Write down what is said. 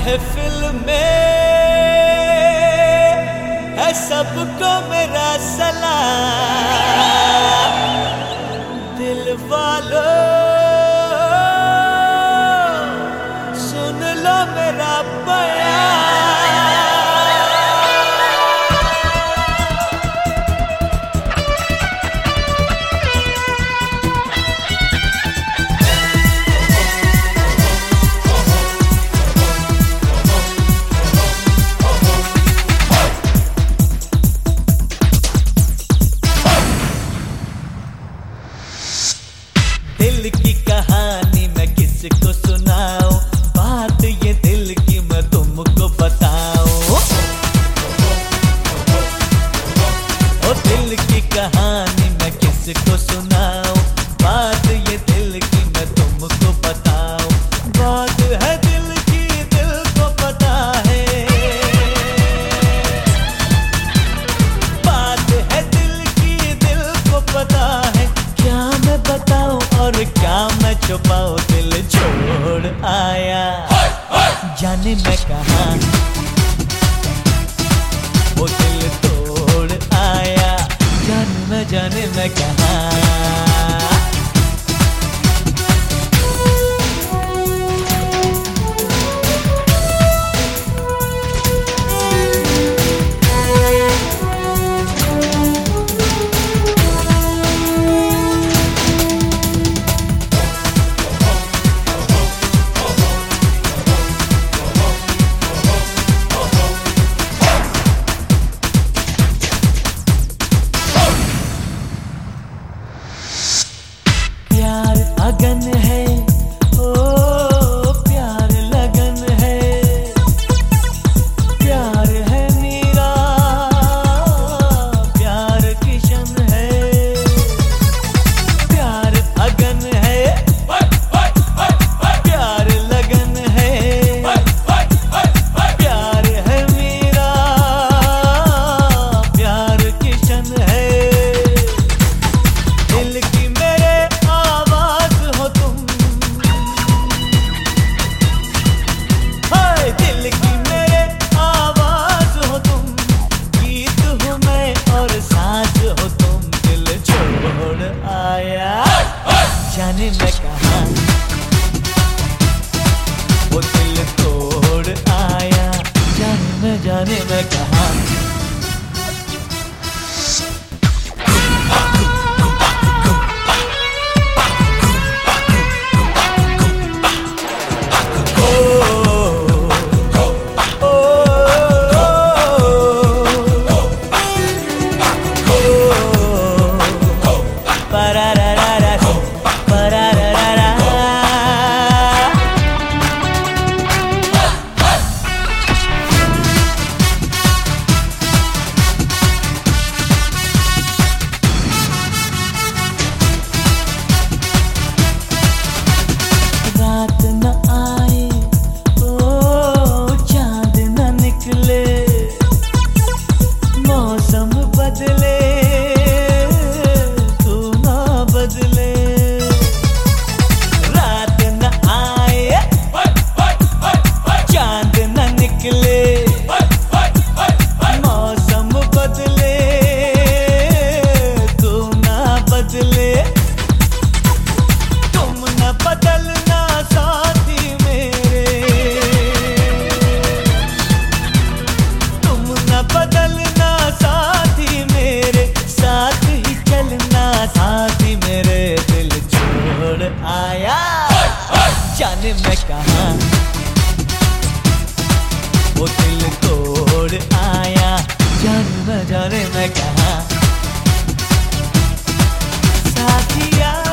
महफिल में है सबको मेरा सलाम। दिल वालों सुन लो मेरा बयान। दिल की कहानी मैं किसको सुनाऊं, बात ये दिल की मैं तुमको बताऊं। ओ दिल की कहानी मैं किसको सुनाऊं, बात ये दिल की मैं तुमको बताऊं। बात है दिल की, दिल को पता है। बात है दिल की, दिल को पता है। क्या मैं बताऊं और क्या मैं छुपाऊं, दिल छोड़ आया जाने मैं कहां। वो दिल तोड़ आया जाने मैं कहां। लगन है ओ प्यार लगन है, प्यार है मीरा प्यार किशन है। प्यार अगन है प्यार लगन है, प्यार है मीरा प्यार किशन है। दिल की मेरे दिल की मेरे आवाज हो तुम, गीत हो मैं और साज हो तुम। दिल छोड़ आया जाने मैं कहां, वो दिल तोड़ आया जाने मैं कहां। रात न आए ओ चांद न निकले, मौसम बदले तू ना बदले। रात न आए चांद न निकले, मौसम बदले तू ना बदले। तुम न बदलना साथी मेरे, तुम न बदलना साथी मेरे, साथ ही चलना साथी मेरे। दिल छोड़ आया जाने मैं कहां, वो दिल तोड़ आया जाने मैं कहां। साथिया